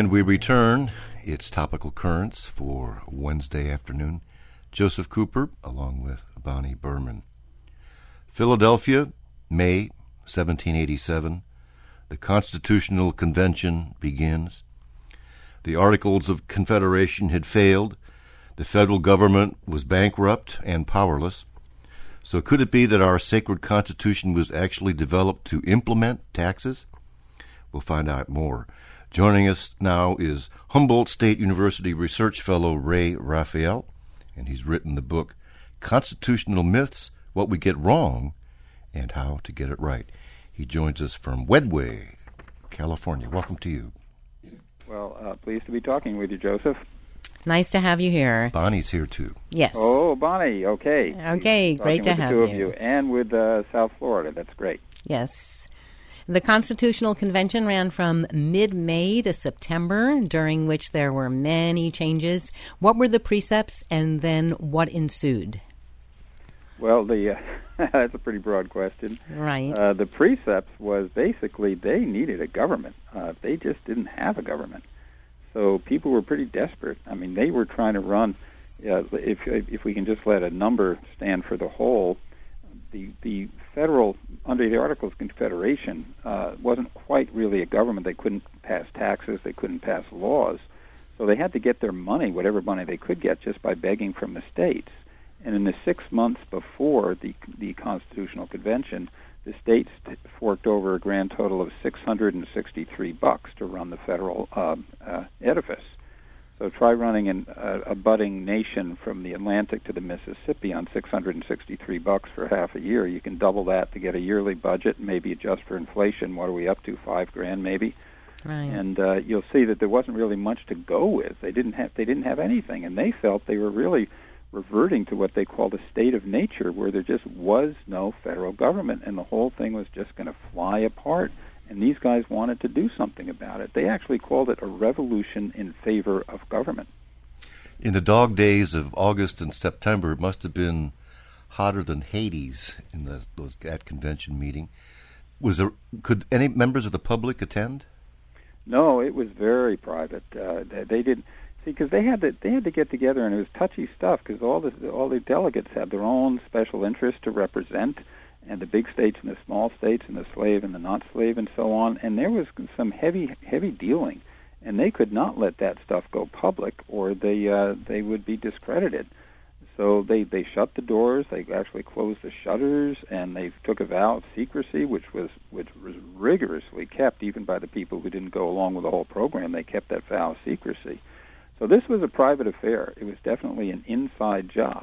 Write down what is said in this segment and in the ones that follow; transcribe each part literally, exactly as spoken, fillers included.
And we return. It's Topical Currents for Wednesday afternoon. Joseph Cooper, along with Bonnie Berman. Philadelphia, May seventeen eighty-seven. The Constitutional Convention begins. The Articles of Confederation had failed. The federal government was bankrupt and powerless. So could it be that our sacred Constitution was actually developed to implement taxes? We'll find out more. Joining us now is Humboldt State University Research Fellow Ray Raphael, and he's written the book Constitutional Myths, What We Get Wrong, and How to Get It Right. He joins us from Wedway, California. Welcome to you. Well, uh, pleased to be talking with you, Joseph. Nice to have you here. Bonnie's here, too. Yes. Oh, Bonnie, okay. Okay, great to with have the two you. of you. And with uh, South Florida. That's great. Yes. The Constitutional Convention ran from mid-May to September, during which there were many changes. What were the precepts, and then what ensued? Well, the uh, that's a pretty broad question. Right. Uh, the precepts was basically they needed a government. Uh, they just didn't have a government. So people were pretty desperate. I mean, they were trying to run, uh, if if we can just let a number stand for the whole, the the federal, under the Articles of Confederation, uh, wasn't quite really a government. They couldn't pass taxes, they couldn't pass laws. So they had to get their money, whatever money they could get, just by begging from the states. And in the six months before the the Constitutional Convention, the states forked over a grand total of six hundred sixty-three bucks to run the federal uh, uh, edifice. So try running an, uh, a budding nation from the Atlantic to the Mississippi on six hundred sixty-three bucks for half a year. You can double that to get a yearly budget, maybe adjust for inflation. What are we up to? Five grand, maybe. Right. And uh, you'll see that there wasn't really much to go with. They didn't have they didn't have anything, and they felt they were really reverting to what they called a state of nature, where there just was no federal government, and the whole thing was just going to fly apart. And these guys wanted to do something about it. They actually called it a revolution in favor of government. In the dog days of August and September, it must have been hotter than Hades in the, those, that convention meeting. Was there? Could any members of the public attend? No, it was very private. Uh, they, they didn't see because they had to they had to get together, and it was touchy stuff because all the all the delegates had their own special interests to represent. And the big states and the small states and the slave and the not slave and so on. And there was some heavy, heavy dealing. And they could not let that stuff go public or they uh, they would be discredited. So they, they shut the doors, they actually closed the shutters, and they took a vow of secrecy, which was which was rigorously kept even by the people who didn't go along with the whole program. They kept that vow of secrecy. So this was a private affair. It was definitely an inside job.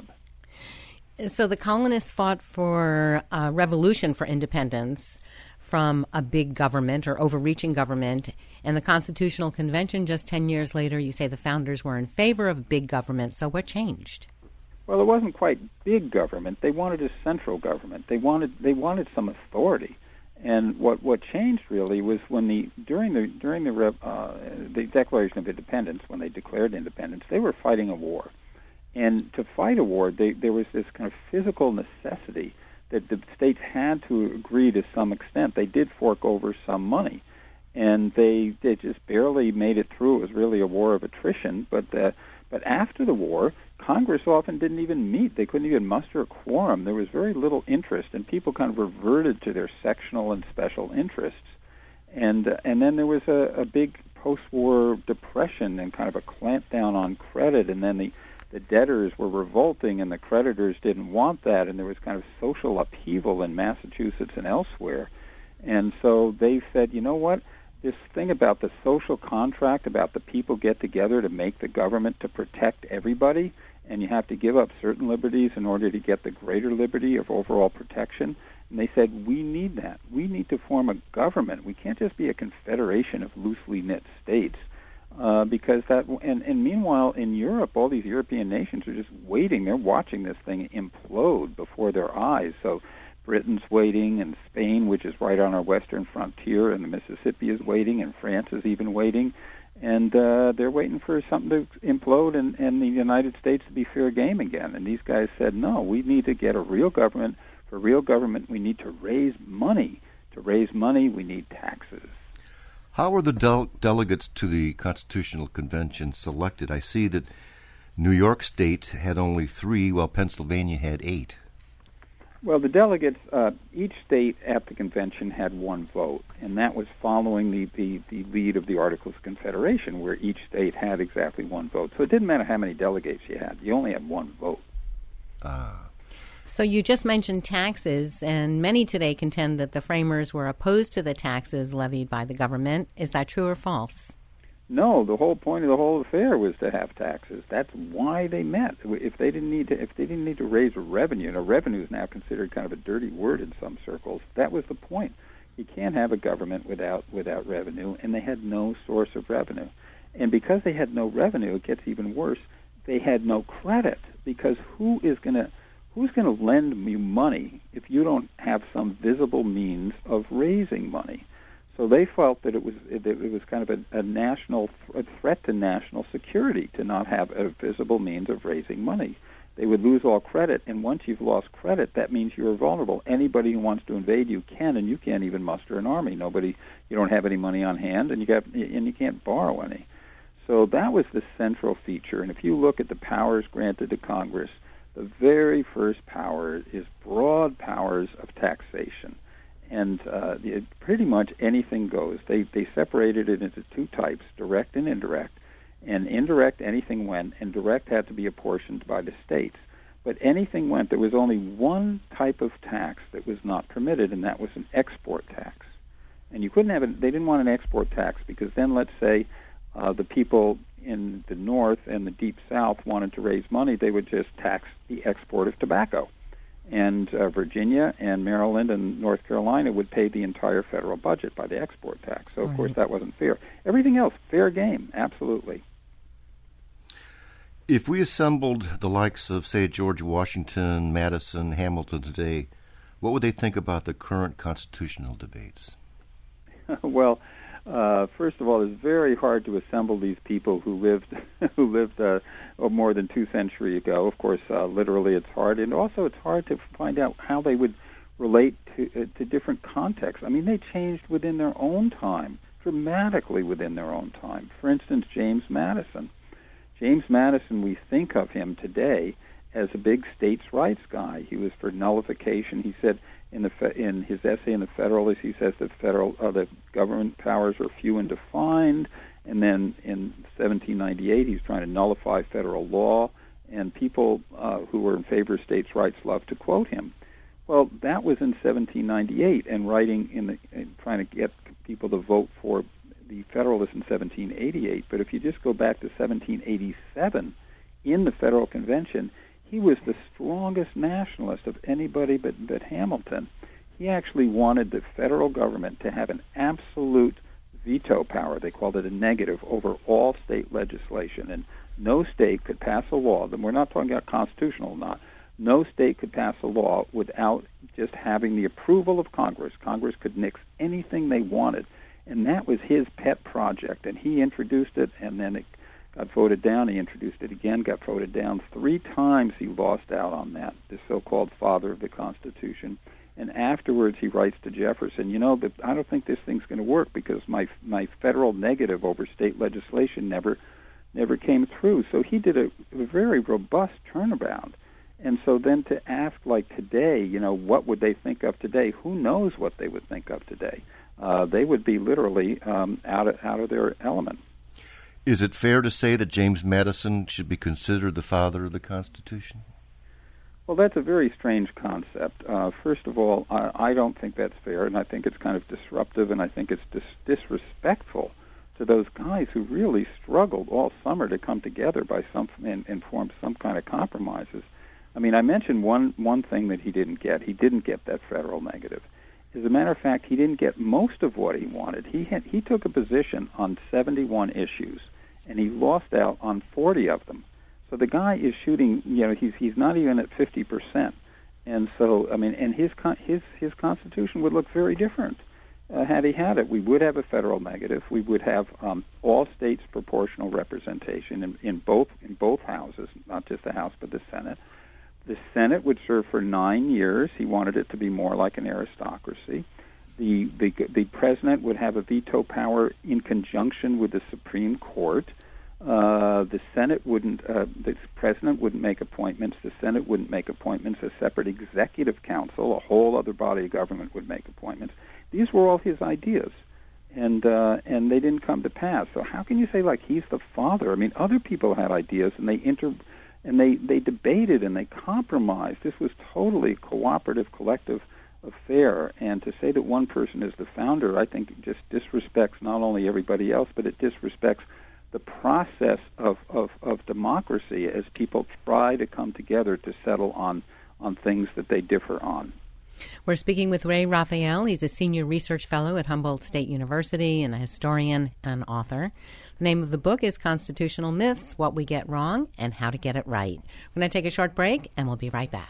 So the colonists fought for a revolution for independence from a big government or overreaching government, and the Constitutional Convention just ten years later, you say the founders were in favor of big government. So what changed? Well, it wasn't quite big government. They wanted a central government. They wanted they wanted some authority. And what what changed really was when the during the during the uh, the Declaration of Independence, when they declared independence, they were fighting a war. And to fight a war, they, there was this kind of physical necessity that the states had to agree to some extent. They did fork over some money, and they they just barely made it through. It was really a war of attrition. But uh, but after the war, Congress often didn't even meet. They couldn't even muster a quorum. There was very little interest, and people kind of reverted to their sectional and special interests. And uh, and then there was a, a big post-war depression and kind of a clamp down on credit, and then the The debtors were revolting, and the creditors didn't want that, and there was kind of social upheaval in Massachusetts and elsewhere. And so they said, you know what, this thing about the social contract, about the people get together to make the government to protect everybody, and you have to give up certain liberties in order to get the greater liberty of overall protection. And they said, we need that. We need to form a government. We can't just be a confederation of loosely knit states. Uh, because that, and, and meanwhile in Europe, all these European nations are just waiting. They're watching this thing implode before their eyes. So Britain's waiting, and Spain, which is right on our western frontier, and the Mississippi is waiting, and France is even waiting. And uh, they're waiting for something to implode and, and the United States to be fair game again. And these guys said, no, we need to get a real government. For real government, we need to raise money. To raise money, we need taxes. How were the del- delegates to the Constitutional Convention selected? I see that New York State had only three, while Pennsylvania had eight. Well, the delegates, uh, each state at the convention had one vote, and that was following the, the, the lead of the Articles of Confederation, where each state had exactly one vote. So it didn't matter how many delegates you had. You only had one vote. Ah. So you just mentioned taxes, and many today contend that the framers were opposed to the taxes levied by the government. Is that true or false? No, the whole point of the whole affair was to have taxes. That's why they met. If they didn't need to, if they didn't need to raise revenue, and revenue is now considered kind of a dirty word in some circles. That was the point. You can't have a government without without revenue, and they had no source of revenue. And because they had no revenue, it gets even worse. They had no credit, because who is going to who's going to lend you money if you don't have some visible means of raising money? So they felt that it was it, it was kind of a, a national a threat to national security to not have a visible means of raising money. They would lose all credit, and once you've lost credit, that means you're vulnerable. Anybody who wants to invade you can, and you can't even muster an army. Nobody, you don't have any money on hand, and you got and you can't borrow any. So that was the central feature. And if you look at the powers granted to Congress, the very first power is broad powers of taxation. And uh, it, pretty much anything goes. They they separated it into two types, direct and indirect. And indirect, anything went, and direct had to be apportioned by the states. But anything went. There was only one type of tax that was not permitted, and that was an export tax. And you couldn't have it. They didn't want an export tax because then, let's say, uh, the people in the North and the Deep South wanted to raise money, they would just tax the export of tobacco. And uh, Virginia and Maryland and North Carolina would pay the entire federal budget by the export tax. So, of right. course, that wasn't fair. Everything else, fair game, absolutely. If we assembled the likes of, say, George Washington, Madison, Hamilton today, what would they think about the current constitutional debates? Well, uh, first of all, it's very hard to assemble these people who lived who lived uh, more than two centuries ago. Of course, uh, literally, it's hard, and also it's hard to find out how they would relate to uh, to different contexts. I mean, they changed within their own time, dramatically within their own time. For instance, James Madison. James Madison, we think of him today as a big states' rights guy. He was for nullification. He said in the fe- in his essay in the Federalist, he says that federal uh, the government powers are few and defined. And then in seventeen ninety-eight, he's trying to nullify federal law. And people uh, who were in favor of states' rights love to quote him. Well, that was in seventeen ninety-eight, and writing in the in trying to get people to vote for the Federalists in seventeen eighty-eight. But if you just go back to seventeen eighty-seven, in the Federal Convention, he was the strongest nationalist of anybody but, but Hamilton. He actually wanted the federal government to have an absolute veto power. They called it a negative over all state legislation, and no state could pass a law. And we're not talking about constitutional or not. No state could pass a law without just having the approval of Congress. Congress could nix anything they wanted. And that was his pet project, and he introduced it, and then it got voted down. He introduced it again, got voted down. Three times he lost out on that, the so-called father of the Constitution. And afterwards he writes to Jefferson, you know, but I don't think this thing's going to work because my my federal negative over state legislation never never came through. So he did a, a very robust turnabout. And so then to ask, like today, you know, what would they think of today? Who knows what they would think of today? Uh, they would be literally um, out of, out of their element. Is it fair to say that James Madison should be considered the father of the Constitution? Well, that's a very strange concept. Uh, first of all, I, I don't think that's fair, and I think it's kind of disruptive, and I think it's dis- disrespectful to those guys who really struggled all summer to come together by some and, and form some kind of compromises. I mean, I mentioned one one thing that he didn't get. He didn't get that federal negative. As a matter of fact, he didn't get most of what he wanted. He had, he took a position on seventy-one issues, and he lost out on forty of them. So the guy is shooting, you know, he's he's not even at fifty percent. And so, I mean, and his his his Constitution would look very different uh, had he had it. We would have a federal negative. We would have um, all states proportional representation in, in both in both houses, not just the House but the Senate. The Senate would serve for nine years. He wanted it to be more like an aristocracy. The, the the president would have a veto power in conjunction with the Supreme Court. Uh, the Senate wouldn't. Uh, the president wouldn't make appointments. The Senate wouldn't make appointments. A separate executive council, a whole other body of government, would make appointments. These were all his ideas, and uh, and they didn't come to pass. So how can you say like he's the father? I mean, other people had ideas, and they inter, and they they debated and they compromised. This was totally cooperative, collective affair, and to say that one person is the founder, I think just disrespects not only everybody else, but it disrespects the process of, of, of democracy as people try to come together to settle on, on things that they differ on. We're speaking with Ray Raphael. He's a senior research fellow at Humboldt State University and a historian and author. The name of the book is Constitutional Myths, What We Get Wrong and How to Get It Right. We're going to take a short break, and we'll be right back.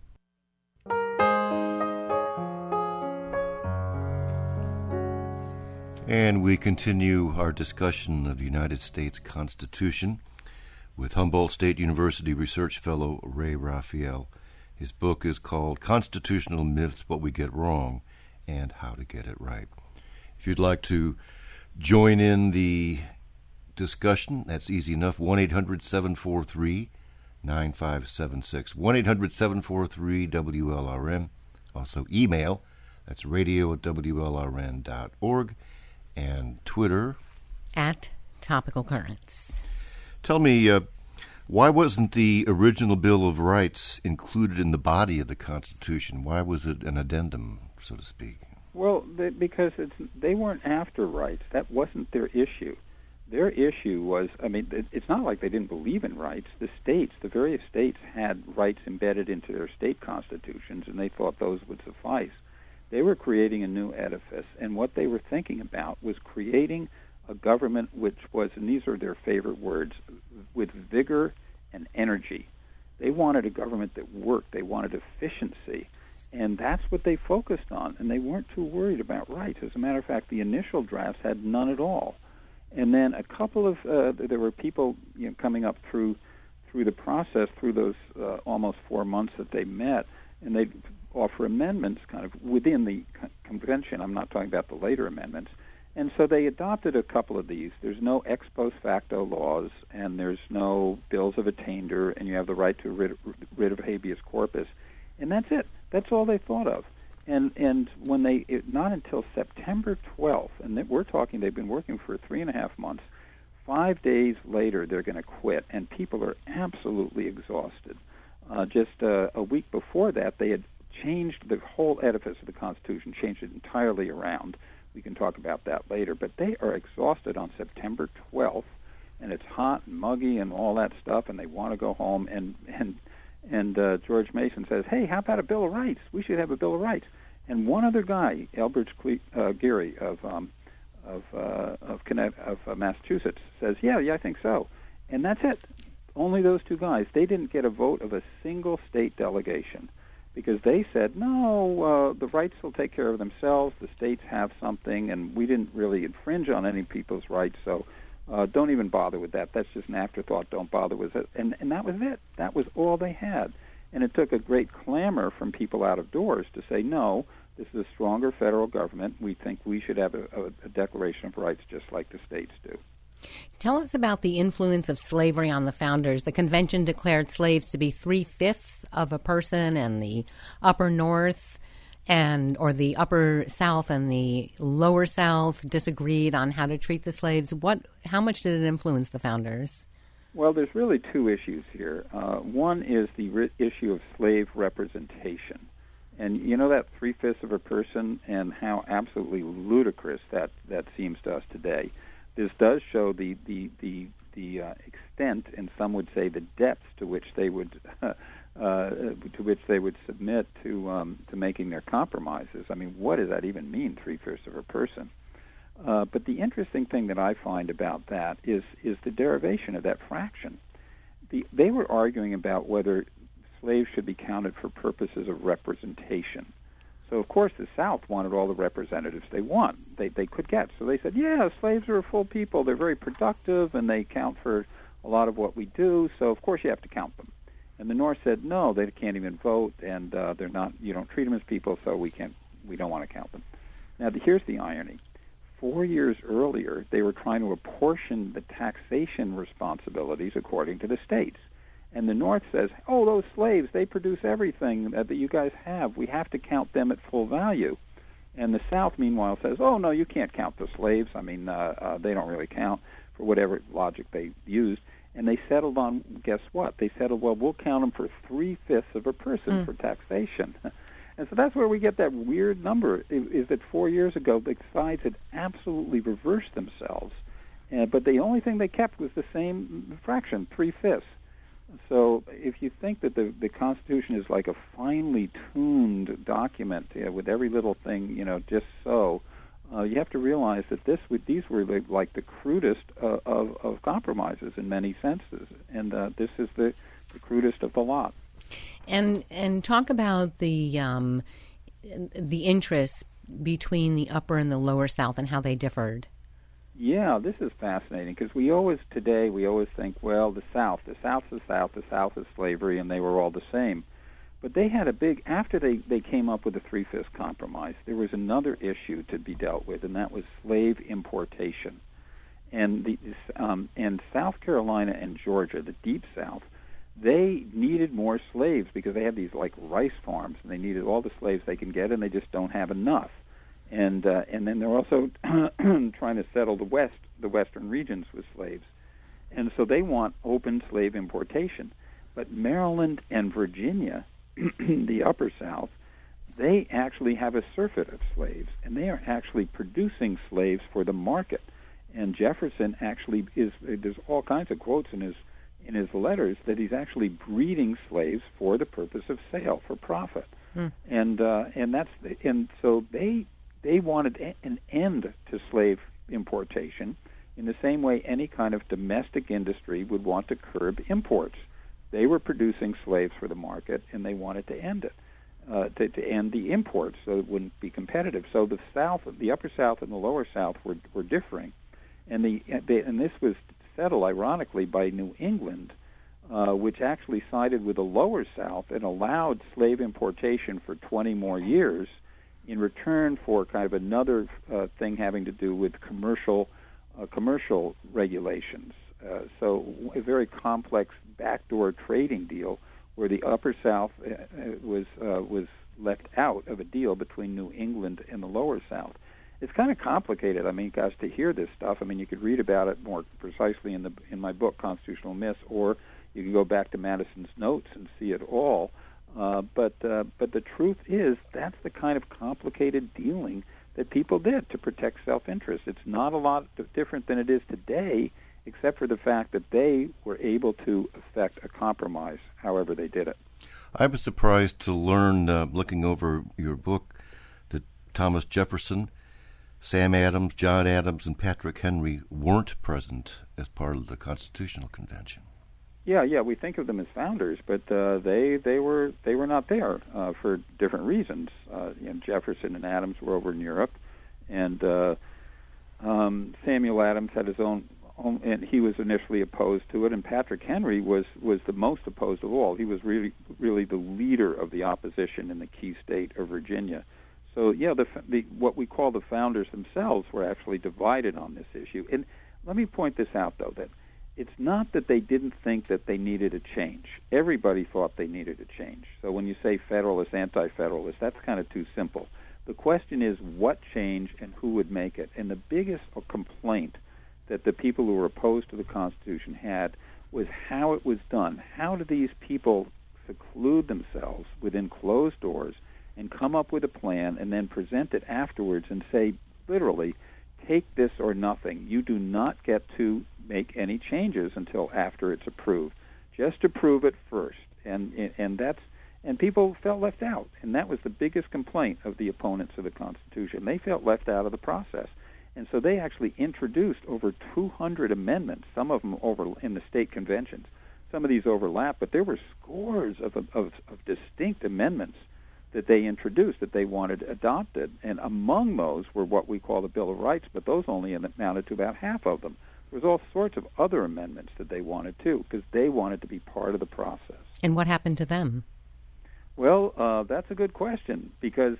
And we continue our discussion of the United States Constitution with Humboldt State University research fellow Ray Raphael. His book is called Constitutional Myths, What We Get Wrong and How to Get It Right. If you'd like to join in the discussion, that's easy enough. one eight hundred seven four three nine five seven six. one eight hundred seven four three W L R N. Also email, that's radio at W L R N dot org. And Twitter at Topical Currents. Tell me, uh, why wasn't the original Bill of Rights included in the body of the Constitution? Why was it an addendum, so to speak? Well, they, because it's, they weren't after rights. That wasn't their issue. Their issue was, I mean, it, it's not like they didn't believe in rights. The states, the various states had rights embedded into their state constitutions, and they thought those would suffice. They were creating a new edifice, and what they were thinking about was creating a government which was, and these are their favorite words, with vigor and energy. They wanted a government that worked. They wanted efficiency, and that's what they focused on, and they weren't too worried about rights. As a matter of fact, the initial drafts had none at all. And then a couple of, uh, there were people you know, coming up through through the process, through those uh, almost four months that they met, and they offer amendments kind of within the convention. I'm not talking about the later amendments. And so they adopted a couple of these. There's no ex post facto laws, and there's no bills of attainder, and you have the right to rid, rid of habeas corpus. And that's it. That's all they thought of. And and when they, it, not until September twelfth, and we're talking, they've been working for three and a half months, five days later they're going to quit, and people are absolutely exhausted. Uh, just uh, a week before that, they had changed the whole edifice of the Constitution, changed it entirely around. We can talk about that later. But they are exhausted on September twelfth, and it's hot and muggy and all that stuff, and they want to go home. And and and uh, George Mason says, hey, how about a Bill of Rights? We should have a Bill of Rights. And one other guy, Elbridge Cle- uh, Geary of um, of uh, of, Connect- of uh, Massachusetts, says, yeah, yeah, I think so. And that's it. Only those two guys. They didn't get a vote of a single state delegation, because they said, no, uh, the rights will take care of themselves, the states have something, and we didn't really infringe on any people's rights, so uh, don't even bother with that. That's just an afterthought. Don't bother with it. And, and that was it. That was all they had. And it took a great clamor from people out of doors to say, no, this is a stronger federal government. We think we should have a, a, a Declaration of Rights just like the states do. Tell us about the influence of slavery on the founders. The convention declared slaves to be three-fifths of a person, and the upper north and or the upper south and the lower south disagreed on how to treat the slaves. What, how much did it influence the founders? Well, there's really two issues here. Uh, one is the ri- issue of slave representation. And you know that three-fifths of a person, and how absolutely ludicrous that, that seems to us today. This does show the the the, the uh, extent, and some would say the depths to which they would uh, uh, to which they would submit to um, to making their compromises. I mean, what does that even mean, three-fifths of a person? Uh, but the interesting thing that I find about that is is the derivation of that fraction. The, they were arguing about whether slaves should be counted for purposes of representation. So, of course, the South wanted all the representatives they want, they they could get. So they said, yeah, slaves are full people. They're very productive, and they count for a lot of what we do. So, of course, you have to count them. And the North said, no, they can't even vote, and uh, they're not. You don't treat them as people, so we can't. We don't want to count them. Now, the, here's the irony. Four years earlier, they were trying to apportion the taxation responsibilities according to the states. And the North says, oh, those slaves, they produce everything that, that you guys have. We have to count them at full value. And the South, meanwhile, says, oh, no, you can't count the slaves. I mean, uh, uh, they don't really count, for whatever logic they used. And they settled on, guess what? They settled, well, we'll count them for three-fifths of a person mm. for taxation. And so that's where we get that weird number, is, is that four years ago the sides had absolutely reversed themselves, uh, but the only thing they kept was the same fraction, three-fifths. So if you think that the, the Constitution is like a finely tuned document uh, with every little thing, you know, just so, uh, you have to realize that this these were like the crudest uh, of, of compromises in many senses, and uh, this is the, the crudest of the lot. And and talk about the um, the interests between the upper and the lower South and how they differed. Yeah, this is fascinating because we always, today, we always think, well, the South, the South's the South, the South is slavery, and they were all the same. But they had a big, after they, they came up with the Three-Fifths Compromise, there was another issue to be dealt with, and that was slave importation. And the um, and South Carolina and Georgia, the Deep South, they needed more slaves because they had these, like, rice farms, and they needed all the slaves they can get, and they just don't have enough. And uh, and then they're also trying to settle the West, the western regions with slaves. And so they want open slave importation. But Maryland and Virginia, the upper South, they actually have a surfeit of slaves, and they are actually producing slaves for the market. And Jefferson actually is, there's all kinds of quotes in his in his letters that he's actually breeding slaves for the purpose of sale, for profit. Mm. And uh, and that's the, and so they they wanted an end to slave importation in the same way any kind of domestic industry would want to curb imports. They were producing slaves for the market, and they wanted to end it, uh, to, to end the imports so it wouldn't be competitive. So the South, the upper South and the lower South were were differing, and the they, and this was settled, ironically, by New England, uh, which actually sided with the lower South and allowed slave importation for twenty more years in return for kind of another uh, thing having to do with commercial uh, commercial regulations. Uh, so a very complex backdoor trading deal where the upper South uh, was uh, was left out of a deal between New England and the lower South. It's kind of complicated. I mean, guys, to hear this stuff, I mean, you could read about it more precisely in the in my book, Constitutional Myths, or you can go back to Madison's notes and see it all. Uh, but uh, but the truth is that's the kind of complicated dealing that people did to protect self-interest. It's not a lot different than it is today, except for the fact that they were able to effect a compromise however they did it. I was surprised to learn, uh, looking over your book, that Thomas Jefferson, Sam Adams, John Adams, and Patrick Henry weren't present as part of the Constitutional Convention. Yeah, yeah, we think of them as founders, but uh, they they were they were not there uh, for different reasons. Uh, you know, Jefferson and Adams were over in Europe, and uh, um, Samuel Adams had his own, own, and he was initially opposed to it. And Patrick Henry was was the most opposed of all. He was really really the leader of the opposition in the key state of Virginia. So yeah, the, the what we call the founders themselves were actually divided on this issue. And let me point this out, though, that it's not that they didn't think that they needed a change. Everybody thought they needed a change. So when you say Federalist, Anti-Federalist, that's kind of too simple. The question is what change and who would make it. And the biggest complaint that the people who were opposed to the Constitution had was how it was done. How do these people seclude themselves within closed doors and come up with a plan and then present it afterwards and say, literally, take this or nothing. You do not get to make any changes until after it's approved. Just approve it first. And and that's and people felt left out. And that was the biggest complaint of the opponents of the Constitution. They felt left out of the process. And so they actually introduced over two hundred amendments, some of them over in the state conventions. Some of these overlap, but there were scores of, of, of distinct amendments that they introduced that they wanted adopted. And among those were what we call the Bill of Rights, but those only amounted to about half of them. There was all sorts of other amendments that they wanted, too, because they wanted to be part of the process. And what happened to them? Well, uh, that's a good question, because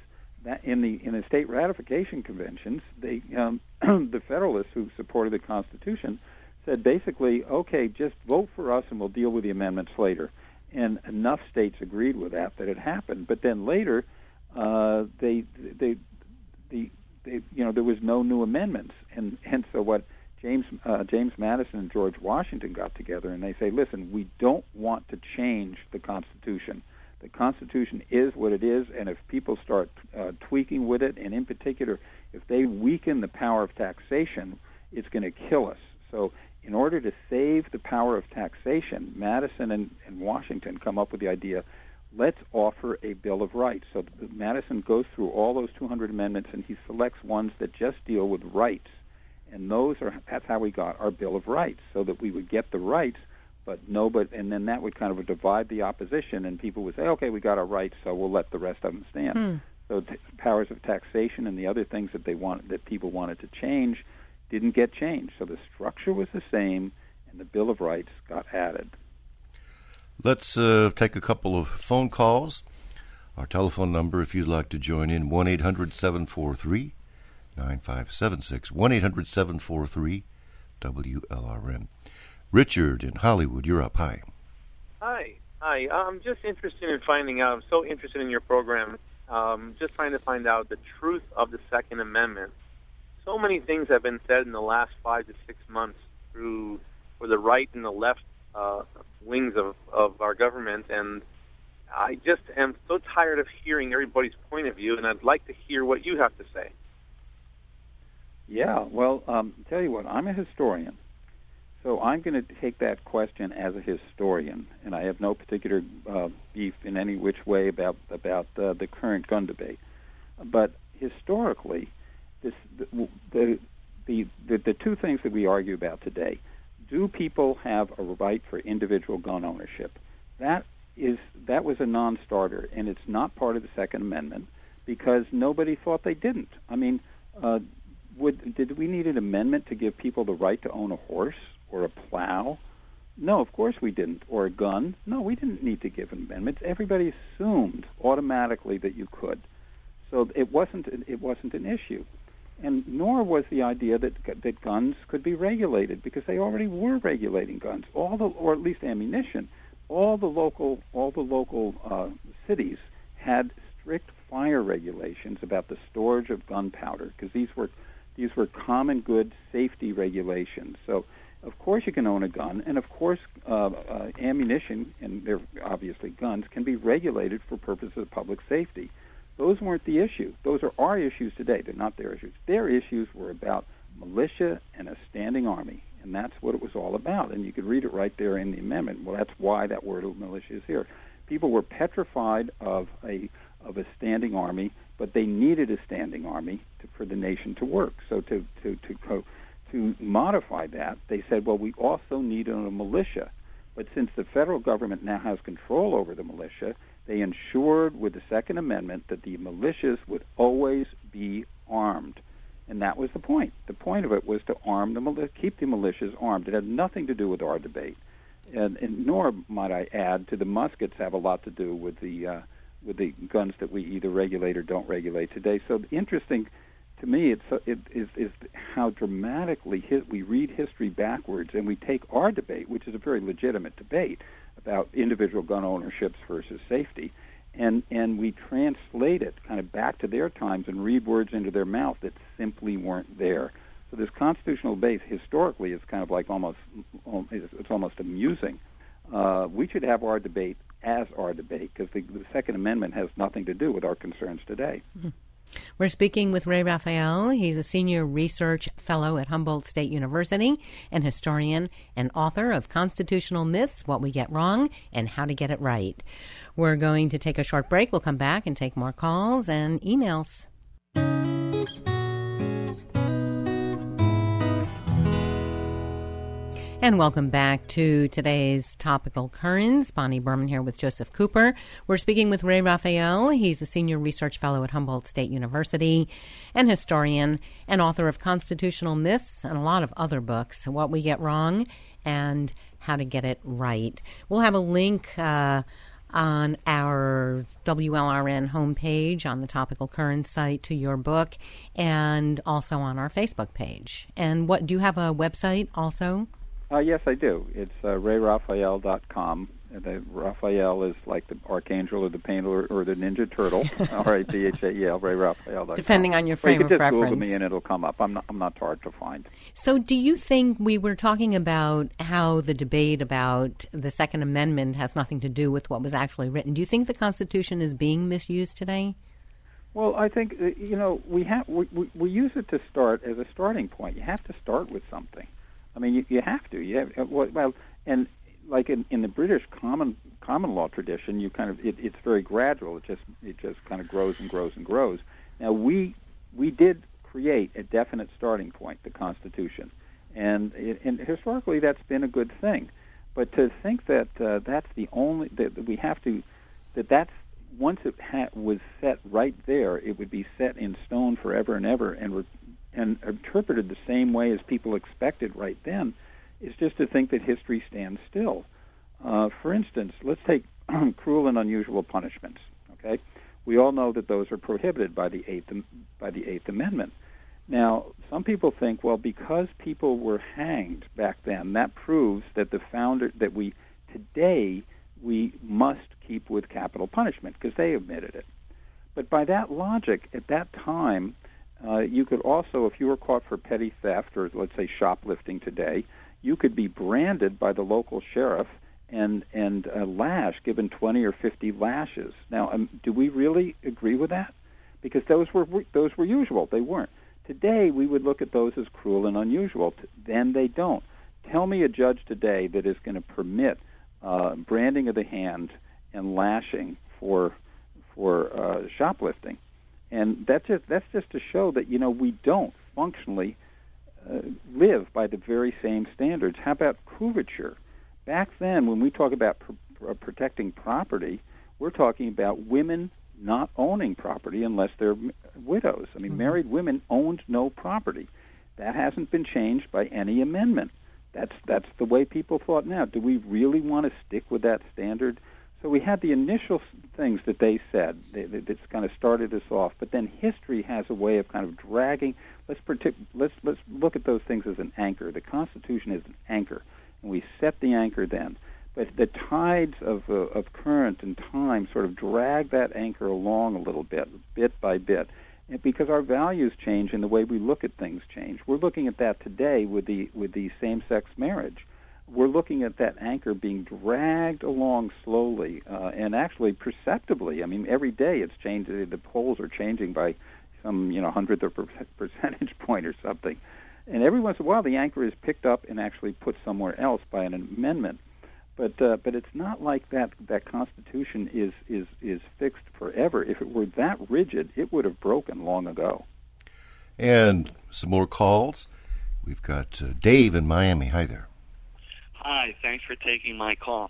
that in the in the state ratification conventions, they um, the Federalists who supported the Constitution said basically, okay, just vote for us and we'll deal with the amendments later. And enough states agreed with that that it happened. But then later, uh, they, they, they, they, you know, there was no new amendments, and and so what James uh, James Madison and George Washington got together and they say, listen, we don't want to change the Constitution. The Constitution is what it is, and if people start uh, tweaking with it, and in particular, if they weaken the power of taxation, it's going to kill us. So in order to save the power of taxation, Madison and, and Washington come up with the idea, let's offer a Bill of Rights. So Madison goes through all those two hundred amendments, and he selects ones that just deal with rights. And those are that's how we got our Bill of Rights, so that we would get the rights, but no, but and then that would kind of divide the opposition, and people would say, okay, we got our rights, so we'll let the rest of them stand. Hmm. So t- powers of taxation and the other things that they want that people wanted to change didn't get changed. So the structure was the same, and the Bill of Rights got added. Let's uh, take a couple of phone calls. Our telephone number, if you'd like to join in, one eight hundred seven four three nine five seven six, one eight hundred seven four three W L R N. Richard in Hollywood, you're up. Hi. Hi. Hi. I'm just interested in finding out, I'm so interested in your program, um, just trying to find out the truth of the Second Amendment. So many things have been said in the last five to six months through for the right and the left uh, wings of, of our government, and I just am so tired of hearing everybody's point of view, and I'd like to hear what you have to say. Yeah, well, um, tell you what, I'm a historian, so I'm going to take that question as a historian, and I have no particular uh, beef in any which way about about uh, the current gun debate. But historically, this, the, the, the, the, the two things that we argue about today, do people have a right for individual gun ownership? That is that was a non-starter, and it's not part of the Second Amendment because nobody thought they didn't. I mean, uh, would did we need an amendment to give people the right to own a horse or a plow? No, of course we didn't. Or a gun? No, we didn't need to give amendments. Everybody assumed automatically that you could. So it wasn't it wasn't an issue. And nor was the idea that that guns could be regulated, because they already were regulating guns, all the, or at least ammunition. All the local all the local uh, cities had strict fire regulations about the storage of gunpowder, because these were these were common good safety regulations. So, of course, you can own a gun, and of course, uh, uh, ammunition, and they're obviously guns, can be regulated for purposes of public safety. Those weren't the issue. Those are our issues today. They're not their issues. Their issues were about militia and a standing army, and that's what it was all about. And you could read it right there in the amendment. Well, that's why that word militia is here. People were petrified of a of a standing army, but they needed a standing army to, for the nation to work. So to to to to, to modify that, they said, well, we also need a militia. But since the federal government now has control over the militia, they ensured with the Second Amendment that the militias would always be armed. And that was the point. The point of it was to arm the mili- keep the militias armed. It had nothing to do with our debate. And, and nor, might I add, to the muskets have a lot to do with the uh, with the guns that we either regulate or don't regulate today. So interesting to me it's, uh, it is, is how dramatically hit, we read history backwards, and we take our debate, which is a very legitimate debate, about individual gun ownerships versus safety, and, and we translate it kind of back to their times and read words into their mouth that simply weren't there. So this constitutional debate historically is kind of like almost, it's almost amusing. Uh, we should have our debate as our debate, because the, the Second Amendment has nothing to do with our concerns today. Mm-hmm. We're speaking with Ray Raphael. He's a senior research fellow at Humboldt State University, an historian and author of Constitutional Myths, What We Get Wrong and How to Get It Right. We're going to take a short break. We'll come back and take more calls and emails. And welcome back to today's Topical Currents. Bonnie Berman here with Joseph Cooper. We're speaking with Ray Raphael. He's a senior research fellow at Humboldt State University, an historian and author of Constitutional Myths and a lot of other books, What We Get Wrong and How to Get It Right. We'll have a link uh, on our W L R N homepage, on the Topical Currents site to your book, and also on our Facebook page. And what do you have a website also? Uh, yes, I do. It's uh, ray raphael dot com. The Raphael is like the archangel or the painter or the Ninja Turtle. R A P H A E L, ray raphael dot com. Depending on your frame of reference. You can just reference. Google me and it'll come up. I'm not, I'm not hard to find. So do you think, we were talking about how the debate about the Second Amendment has nothing to do with what was actually written. Do you think the Constitution is being misused today? Well, I think, uh, you know, we, have, we, we, we use it to start as a starting point. You have to start with something. I mean, you, you have to. You have, well, and like in, in the British common common law tradition, you kind of it, it's very gradual. It just it just kind of grows and grows and grows. Now we we did create a definite starting point, the Constitution, and and historically that's been a good thing. But to think that uh, that's the only that, that we have to that that's once it ha- was set right there, it would be set in stone forever and ever, and re- and interpreted the same way as people expected right then. Is just to think that history stands still. Uh, for instance, let's take cruel and unusual punishments. Okay, we all know that those are prohibited by the Eighth by the Eighth Amendment. Now, some people think, well, because people were hanged back then, that proves that the founder that we today we must keep with capital punishment because they admitted it. But by that logic, at that time, uh, you could also, if you were caught for petty theft or let's say shoplifting today, you could be branded by the local sheriff and and uh, lash, given twenty or fifty lashes. Now, um, do we really agree with that? Because those were those were usual. They weren't. Today, we would look at those as cruel and unusual. Then they don't. Tell me a judge today that is going to permit uh, branding of the hand and lashing for for uh, shoplifting, and that's just that's just to show that you know we don't functionally Uh, live by the very same standards. How about coverture? Back then, when we talk about pr- uh, protecting property, we're talking about women not owning property unless they're m- widows. I mean, mm-hmm. married women owned no property. That hasn't been changed by any amendment. That's that's the way people thought now. Do we really want to stick with that standard? So we had the initial things that they said they, they, that's kind of started us off, but then history has a way of kind of dragging. Let's partic- let's let's look at those things as an anchor. The Constitution is an anchor, and we set the anchor then. But the tides of uh, of current and time sort of drag that anchor along a little bit, bit by bit, and because our values change and the way we look at things change. We're looking at that today with the with the same-sex marriage. We're looking at that anchor being dragged along slowly uh, and actually perceptibly. I mean, every day it's changing. The polls are changing by some, you know, hundredth of a percentage point or something. And every once in a while, the anchor is picked up and actually put somewhere else by an amendment. But uh, but it's not like that. That Constitution is is is fixed forever. If it were that rigid, it would have broken long ago. And some more calls. We've got uh, Dave in Miami. Hi there. Hi, thanks for taking my call.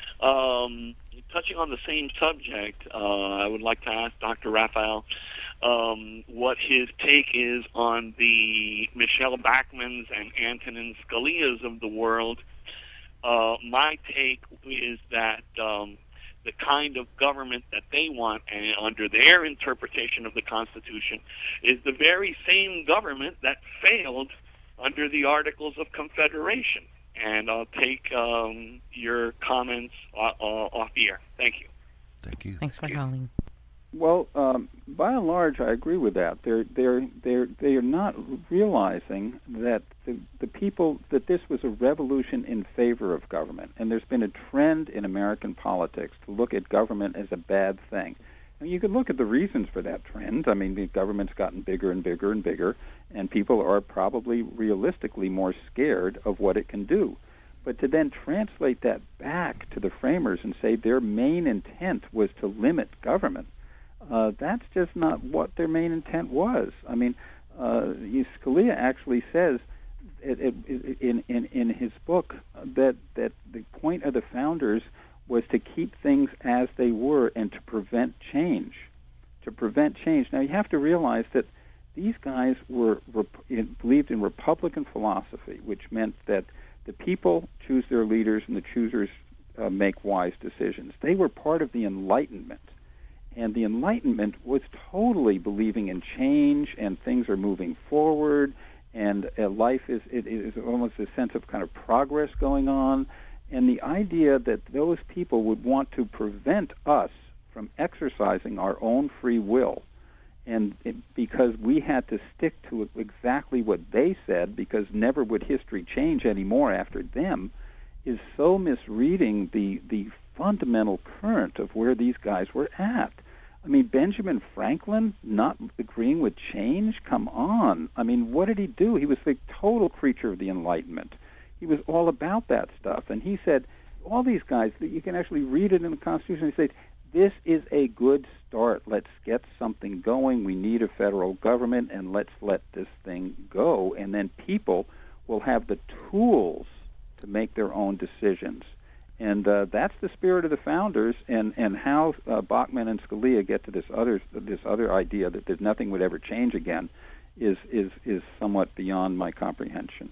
Um, touching on the same subject, uh, I would like to ask Doctor Raphael um, what his take is on the Michelle Bachmans and Antonin Scalias of the world. Uh, my take is that um, the kind of government that they want, and under their interpretation of the Constitution, is the very same government that failed under the Articles of Confederation. And I'll take um, your comments uh, uh, off the air. Thank you. Thank you. Thanks for calling. Well, um, by and large, I agree with that. They're they're they're they are not realizing that the the people that this was a revolution in favor of government, and there's been a trend in American politics to look at government as a bad thing. And you could look at the reasons for that trend. I mean, the government's gotten bigger and bigger and bigger, and people are probably realistically more scared of what it can do. But to then translate that back to the framers and say their main intent was to limit government, uh, that's just not what their main intent was. I mean, uh, Scalia actually says it, it, in, in, in his book that, that the point of the founders was to keep things as they were and to prevent change. To prevent change. Now, you have to realize that these guys were believed in Republican philosophy, which meant that the people choose their leaders and the choosers uh, make wise decisions. They were part of the Enlightenment. And the Enlightenment was totally believing in change, and things are moving forward, and uh, life is it is almost a sense of kind of progress going on. And the idea that those people would want to prevent us from exercising our own free will, and it, because we had to stick to exactly what they said, because never would history change anymore after them, is so misreading the the fundamental current of where these guys were at. I mean, Benjamin Franklin not agreeing with change? Come on. I mean, what did he do? He was the total creature of the Enlightenment. He was all about that stuff. And he said, all these guys, you can actually read it in the Constitution, he said, this is a good start. Let's get something going. We need a federal government, and let's let this thing go. And then people will have the tools to make their own decisions. And uh, that's the spirit of the founders, and, and how uh, Bachman and Scalia get to this other this other idea that there's nothing would ever change again is is is somewhat beyond my comprehension.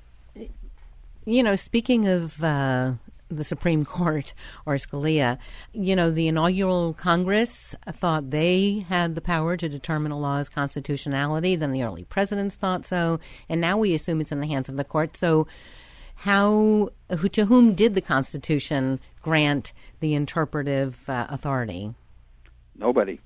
You know, speaking of uh, the Supreme Court or Scalia, you know, the inaugural Congress thought they had the power to determine a law's constitutionality. Then the early presidents thought so, and now we assume it's in the hands of the court. So how, who, to whom did the Constitution grant the interpretive uh, authority? Nobody.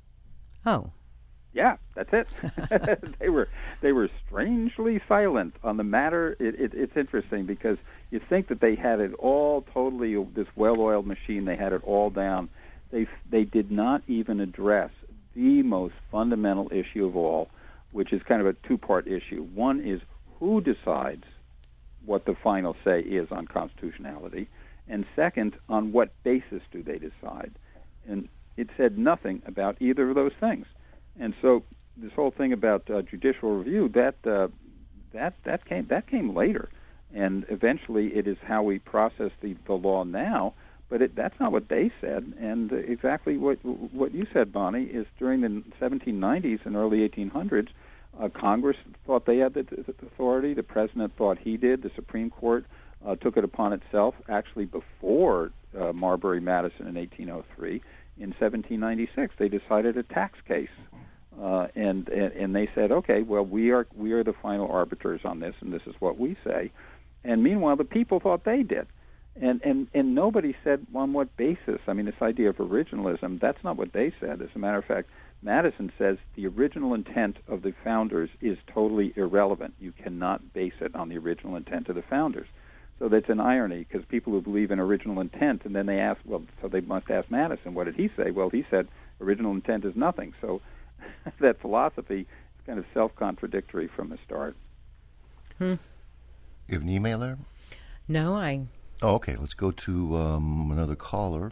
Oh. Yeah, that's it. they were they were strangely silent on the matter. It, it, it's interesting because you think that they had it all totally, this well-oiled machine, they had it all down. They they did not even address the most fundamental issue of all, which is kind of a two-part issue. One is who decides what the final say is on constitutionality, and second, on what basis do they decide? And it said nothing about either of those things. And so this whole thing about uh, judicial review, that uh, that that came that came later, and eventually it is how we process the, the law now. But it, that's not what they said, and uh, exactly what what you said, Bonnie, is during the seventeen nineties and early eighteen hundreds. Uh, Congress thought they had the, the authority. The President thought he did. The Supreme Court uh, took it upon itself, actually before uh, Marbury Madison in eighteen oh three. In seventeen ninety-six, they decided a tax case, uh, and, and and they said, okay, well, we are we are the final arbiters on this, and this is what we say. And meanwhile, the people thought they did, and and and nobody said on what basis. I mean, this idea of originalism, that's not what they said. As a matter of fact, Madison says the original intent of the founders is totally irrelevant. You cannot base it on the original intent of the founders. So that's an irony, because people who believe in original intent, and then they ask, well, so they must ask Madison, what did he say? Well, he said original intent is nothing. So that philosophy is kind of self-contradictory from the start. Hmm. You have an email there? No, I... Oh, okay. Let's go to um, another caller.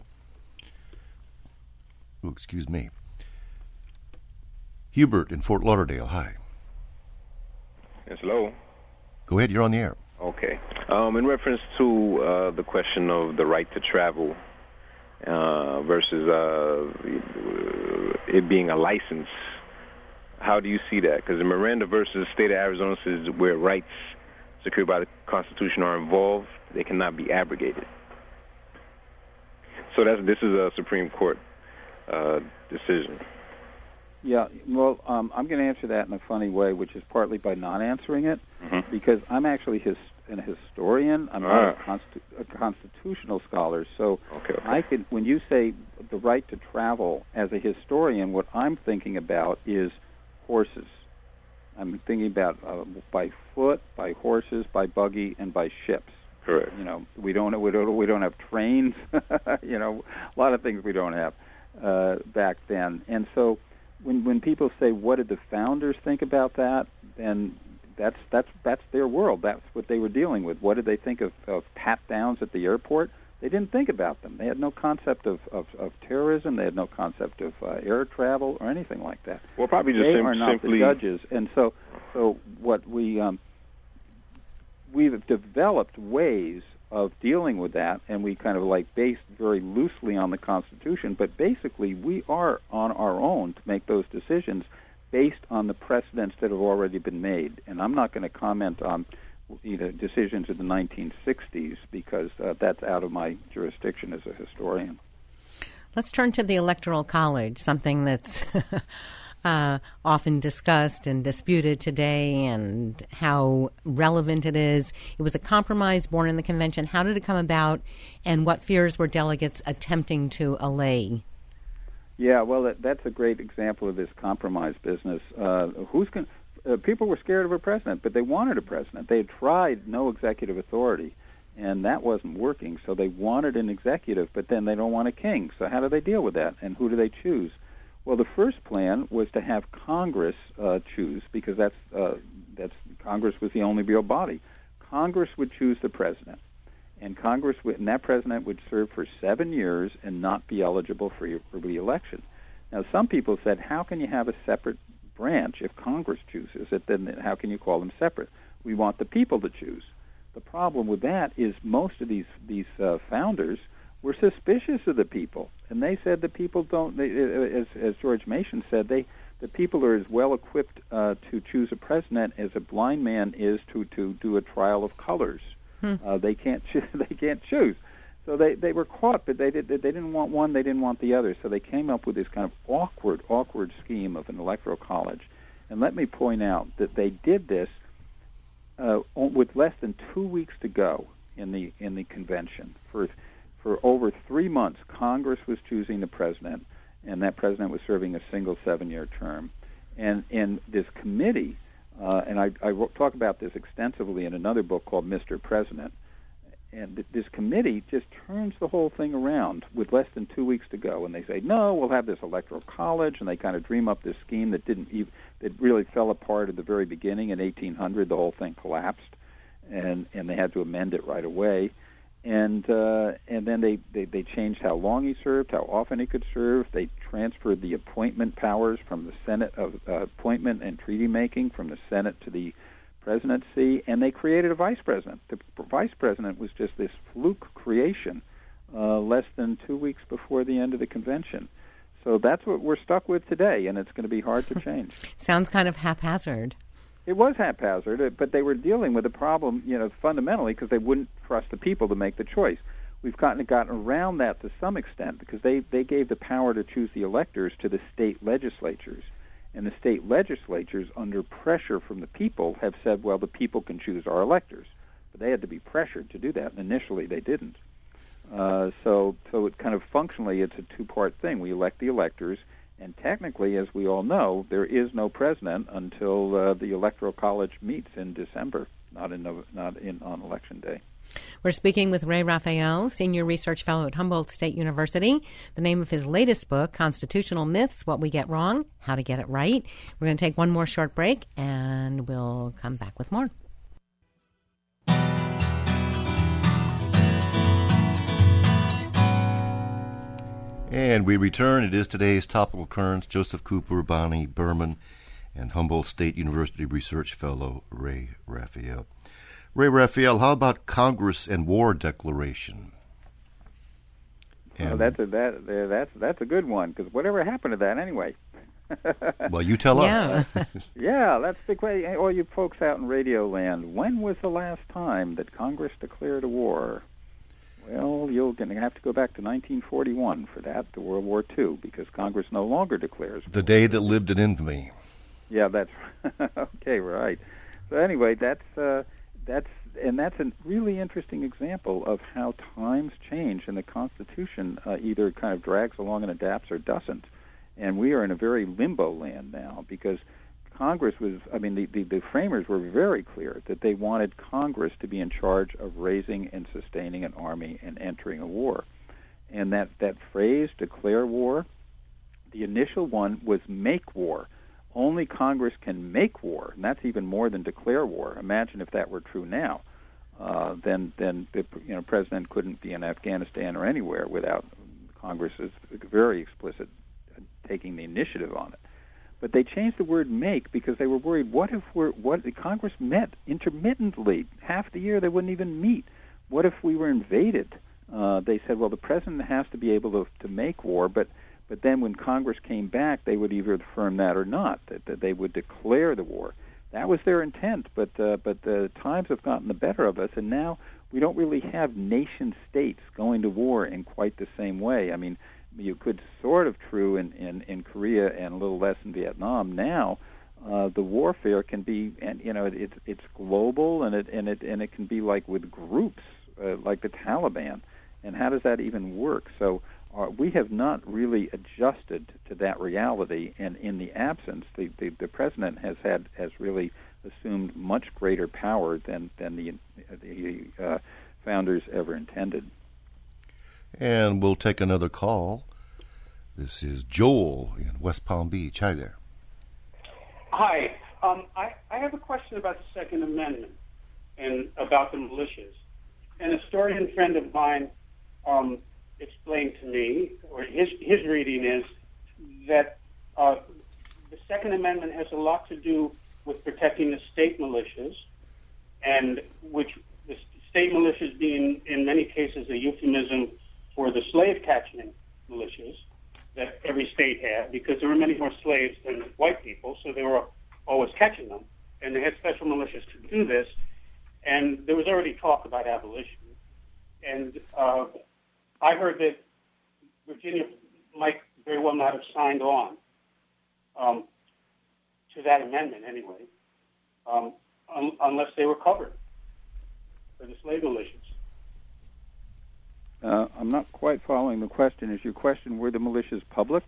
Oh, excuse me. Hubert in Fort Lauderdale. Hi. Yes, hello. Go ahead. You're on the air. Okay. Um, in reference to uh, the question of the right to travel uh, versus uh, it being a license, how do you see that? Because in Miranda versus the state of Arizona says where rights secured by the Constitution are involved, they cannot be abrogated. So that's this is a Supreme Court uh, decision. Yeah, well, um, I'm going to answer that in a funny way, which is partly by not answering it, Mm-hmm. because I'm actually his, an historian. I'm not a, constitu- a constitutional scholar. So Okay, okay. I could, when you say the right to travel, as a historian, what I'm thinking about is horses. I'm thinking about uh, by foot, by horses, by buggy, and by ships. Correct. You know, we don't we don't we don't have trains. you know, a lot of things we don't have uh, back then, and so. When when people say, what did the founders think about that, then that's that's that's their world. That's what they were dealing with. What did they think of, of pat-downs at the airport? They didn't think about them. They had no concept of, of, of terrorism. They had no concept of uh, air travel or anything like that. Well, probably just they sim- are not simply... the judges. And so, so what we, um, we've developed ways of dealing with that, and we kind of like based very loosely on the Constitution, but basically we are on our own to make those decisions based on the precedents that have already been made. And I'm not going to comment on you know, decisions in the nineteen sixties, because uh, that's out of my jurisdiction as a historian. Let's turn to the Electoral College, something that's uh, often discussed and disputed today, and how relevant it is. It was a compromise born in the convention. How did it come about, and what fears were delegates attempting to allay? Yeah, well, that, that's a great example of this compromise business. Uh, who's con- uh, people were scared of a president, but they wanted a president. They had tried no executive authority, and that wasn't working, so they wanted an executive, but then they don't want a king. So how do they deal with that, and who do they choose? Well, the first plan was to have Congress uh, choose, because that's uh, that's Congress was the only real body. Congress would choose the president, and Congress would, and that president would serve for seven years and not be eligible for, for re-election. Now, some people said, how can you have a separate branch if Congress chooses it? Then how can you call them separate? We want the people to choose. The problem with that is most of these these uh, founders were suspicious of the people, and they said the people don't. They, as as George Mason said, they the people are as well equipped uh, to choose a president as a blind man is to, to do a trial of colors. Hmm. Uh, they can't cho- they can't choose, so they, they were caught. But they did they didn't want one, they didn't want the other. So they came up with this kind of awkward awkward scheme of an electoral college. And let me point out that they did this Uh, with less than two weeks to go in the in the convention. For for over three months, Congress was choosing the president, and that president was serving a single seven-year term. And in this committee, uh, and I, I talk about this extensively in another book called Mister President, and th- this committee just turns the whole thing around with less than two weeks to go, and they say, no, we'll have this electoral college, and they kind of dream up this scheme that didn't even, that really fell apart at the very beginning. In eighteen hundred, the whole thing collapsed, and, and they had to amend it right away. And uh, and then they, they, they changed how long he served, how often he could serve. They transferred the appointment powers from the Senate of uh, appointment and treaty making from the Senate to the presidency, and they created a vice president. The vice president was just this fluke creation uh, less than two weeks before the end of the convention. So that's what we're stuck with today, and it's going to be hard to change. Sounds kind of haphazard. It was haphazard, but they were dealing with a problem, you know, fundamentally because they wouldn't trust the people to make the choice. We've gotten gotten around that to some extent because they, they gave the power to choose the electors to the state legislatures. And the state legislatures, under pressure from the people, have said, well, the people can choose our electors. But they had to be pressured to do that, and initially they didn't. Uh, so so it kind of functionally, it's a two-part thing. We elect the electors, and technically, as we all know, there is no president until uh, the Electoral College meets in December, not in not in on Election Day. We're speaking with Ray Raphael, Senior Research Fellow at Humboldt State University. The name of his latest book, Constitutional Myths, What We Get Wrong, How to Get It Right. We're going to take one more short break, and we'll come back with more. And we return. It is today's Topical Currents. Joseph Cooper, Bonnie Berman, and Humboldt State University Research Fellow Ray Raphael. Ray Raphael, how about Congress and War Declaration? And well, that's a that that's that's a good one because whatever happened to that anyway? Well, you tell yeah. us. Yeah, that's the question. All you folks out in Radio Land, when was the last time that Congress declared a war? Well, you're going to have to go back to nineteen forty-one for that, to World War Two, because Congress no longer declares war. The day that lived in infamy. Yeah, that's okay, right. So anyway, that's uh, that's and that's a really interesting example of how times change, and the Constitution uh, either kind of drags along and adapts or doesn't. And we are in a very limbo land now because Congress was, I mean, the, the, the framers were very clear that they wanted Congress to be in charge of raising and sustaining an army and entering a war. And that, that phrase, declare war, the initial one was make war. Only Congress can make war, and that's even more than declare war. Imagine if that were true now. Uh, then then the you know, president couldn't be in Afghanistan or anywhere without Congress's very explicit taking the initiative on it. But they changed the word make because they were worried, what if we're, what if Congress met intermittently? Half the year they wouldn't even meet. What if we were invaded? Uh, they said, well, the president has to be able to, to make war, but but then when Congress came back, they would either affirm that or not, that, that they would declare the war. That was their intent, but uh, but the times have gotten the better of us, and now we don't really have nation states going to war in quite the same way. I mean, you could sort of true in, in, in Korea and a little less in Vietnam. Now, uh, the warfare can be, and you know, it's it's global, and it and it and it can be like with groups uh, like the Taliban. And how does that even work? So uh, we have not really adjusted to that reality, and in the absence, the, the, the president has had has really assumed much greater power than than the the uh, founders ever intended. And we'll take another call. This is Joel in West Palm Beach. Hi there. Hi. Um, I, I have a question about the Second Amendment and about the militias. An historian friend of mine um, explained to me, or his, his reading is, that uh, the Second Amendment has a lot to do with protecting the state militias, and which the state militias being, in many cases, a euphemism for the slave-catching militias that every state had, because there were many more slaves than white people, so they were always catching them. And they had special militias to do this, and there was already talk about abolition. And uh, I heard that Virginia might very well not have signed on um, to that amendment anyway, um, un- unless they were covered for the slave militias. Uh, I'm not quite following the question. Is your question, were the militias public?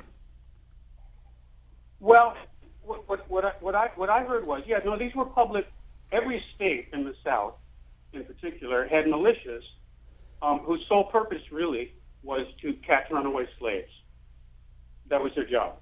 Well, what, what, what, I, what, I, what I heard was, yeah, no, these were public. Every state in the South, in particular, had militias um, whose sole purpose, really, was to catch runaway slaves. That was their job.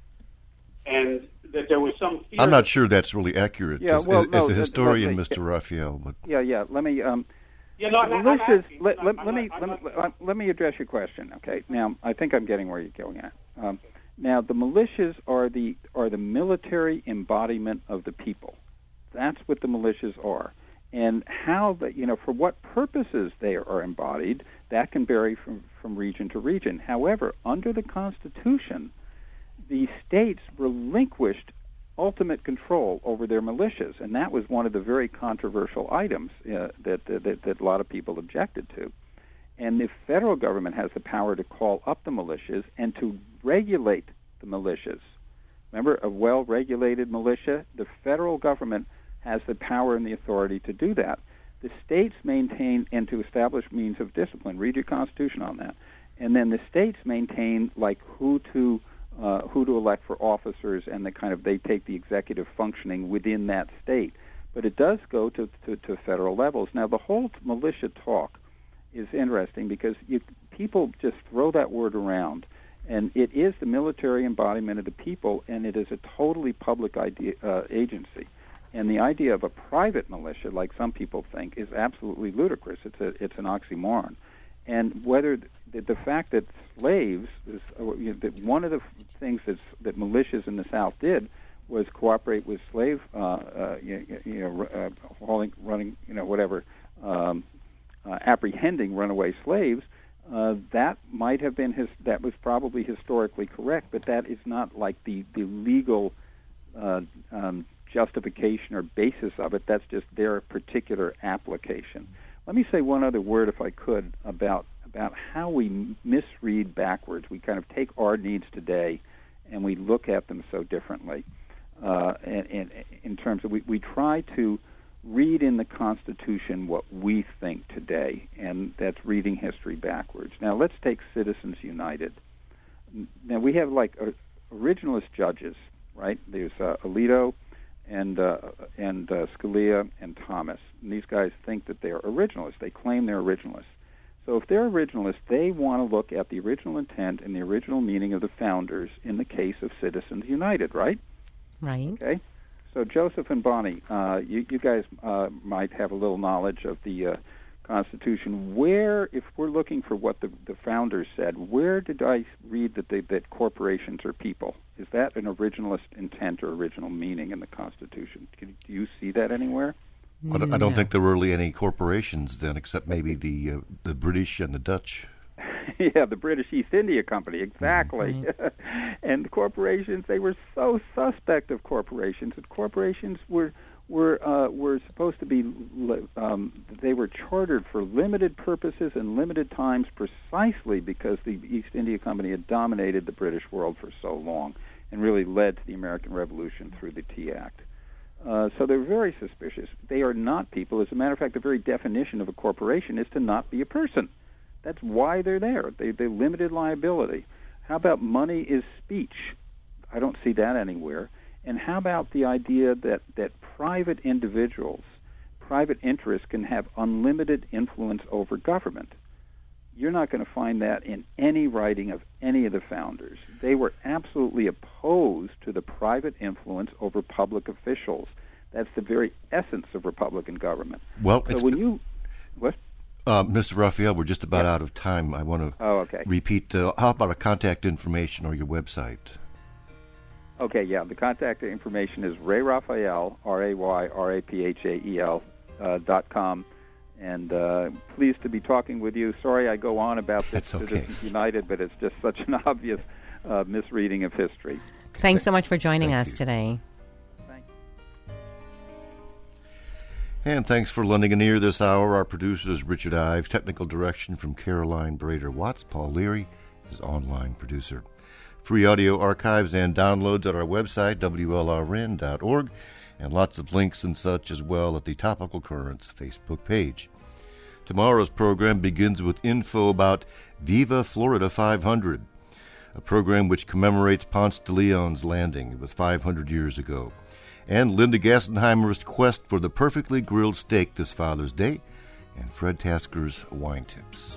And that there was some fear... I'm not sure that's really accurate yeah, as, well, as no, the historian, me, Mister Raphael. But yeah, yeah, let me... Um, Yeah, no, I'm not, militias, I'm asking, let, let, I'm let not, me I'm let, not, me, let, let me address your question. Okay, now I think I'm getting where you're going at. Um, now the militias are the are the military embodiment of the people. That's what the militias are, and how the you know for what purposes they are embodied, that can vary from from region to region. However, under the Constitution, the states relinquished ultimate control over their militias, and that was one of the very controversial items uh, that, that that a lot of people objected to. And the federal government has the power to call up the militias and to regulate the militias. Remember, a well-regulated militia, the federal government has the power and the authority to do that. The states maintain and to establish means of discipline. Read your Constitution on that. And then the states maintain, like, who to Uh, who to elect for officers, and the kind of they take the executive functioning within that state. But it does go to, to, to federal levels. Now, the whole militia talk is interesting because you, people just throw that word around, and it is the military embodiment of the people, and it is a totally public idea, uh, agency. And the idea of a private militia, like some people think, is absolutely ludicrous. It's a, it's an oxymoron. And whether the, the fact that slaves, is, uh, you know, that one of the things that's, that militias in the South did was cooperate with slave, uh, uh, you, you know, uh, hauling, running, you know, whatever, um, uh, apprehending runaway slaves. Uh, that might have been his. That was probably historically correct, but that is not like the the legal uh, um, justification or basis of it. That's just their particular application. Let me say one other word, if I could, about about how we misread backwards. We kind of take our needs today, and we look at them so differently. Uh, and, and in terms of, we, we try to read in the Constitution what we think today, and that's reading history backwards. Now, let's take Citizens United. Now, we have, like, uh, originalist judges, right? There's uh, Alito and uh, and uh, Scalia and Thomas. And these guys think that they're originalists. They claim they're originalists. So if they're originalists, they want to look at the original intent and the original meaning of the founders in the case of Citizens United, right? Right. Okay. So Joseph and Bonnie, uh, you, you guys uh, might have a little knowledge of the uh, Constitution. Where, if we're looking for what the, the founders said, where did I read that they, that corporations are people? Is that an originalist intent or original meaning in the Constitution? Can, do you see that anywhere? I don't, I don't think there were really any corporations then, except maybe the uh, the British and the Dutch. Yeah, the British East India Company, exactly. Mm-hmm. And the corporations, they were so suspect of corporations that corporations were were uh, were supposed to be, um, they were chartered for limited purposes and limited times precisely because the East India Company had dominated the British world for so long and really led to the American Revolution through the Tea Act. Uh, so they're very suspicious. They are not people. As a matter of fact, the very definition of a corporation is to not be a person. That's why they're there. They, they're limited liability. How about money is speech? I don't see that anywhere. And how about the idea that, that private individuals, private interests can have unlimited influence over government? You're not going to find that in any writing of any of the founders. They were absolutely opposed to the private influence over public officials. That's the very essence of Republican government. Well, so when you... What? Uh, Mister Raphael, we're just about yeah. out of time. I want to oh, okay. repeat, uh, how about a contact information or your website? Okay, yeah. The contact information is Ray Raphael, R A Y R A P H A E L, uh, dot com. And uh, pleased to be talking with you. Sorry I go on about this That's okay. Citizens United, but it's just such an obvious uh, misreading of history. Thanks so much for joining Thank us you. today. Thank you. And thanks for lending an ear this hour. Our producer is Richard Ives. Technical direction from Caroline Brader-Watts. Paul Leary is online producer. Free audio archives and downloads at our website, W L R N dot org, and lots of links and such as well at the Topical Currents Facebook page. Tomorrow's program begins with info about Viva Florida five hundred, a program which commemorates Ponce de Leon's landing. It was five hundred years ago. And Linda Gassenheimer's quest for the perfectly grilled steak this Father's Day, and Fred Tasker's wine tips.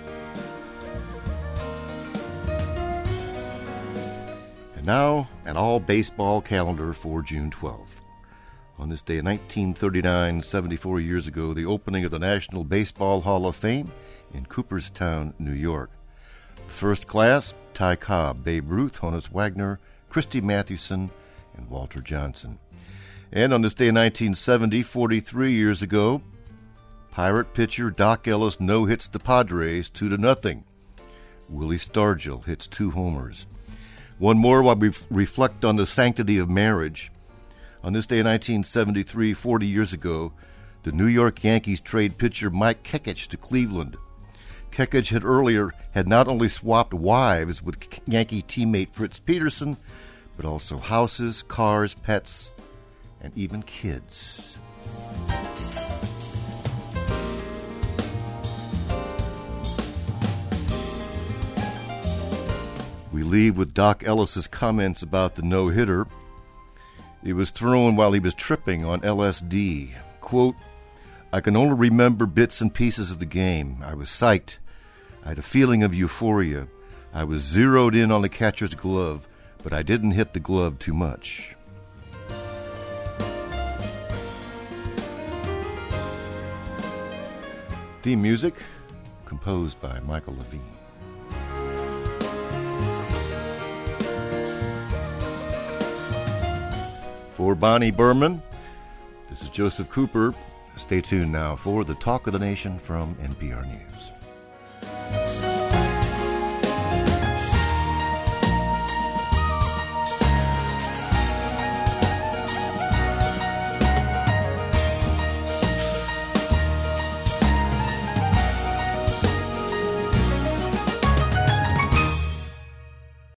And now, an all-baseball calendar for June twelfth. On this day in nineteen thirty-nine, seventy-four years ago, the opening of the National Baseball Hall of Fame in Cooperstown, New York. The first class, Ty Cobb, Babe Ruth, Honus Wagner, Christy Mathewson, and Walter Johnson. And on this day in nineteen seventy, forty-three years ago, Pirate pitcher Doc Ellis no-hits the Padres two to nothing. Willie Stargell hits two homers. One more while we reflect on the sanctity of marriage. On this day in nineteen seventy-three, forty years ago, the New York Yankees trade pitcher Mike Kekich to Cleveland. Kekich had earlier had not only swapped wives with Yankee teammate Fritz Peterson, but also houses, cars, pets, and even kids. We leave with Doc Ellis's comments about the no-hitter. It was thrown while he was tripping on L S D. Quote, I can only remember bits and pieces of the game. I was psyched. I had a feeling of euphoria. I was zeroed in on the catcher's glove, but I didn't hit the glove too much. Theme music composed by Michael Levine. For Bonnie Berman, this is Joseph Cooper. Stay tuned now for the Talk of the Nation from N P R News.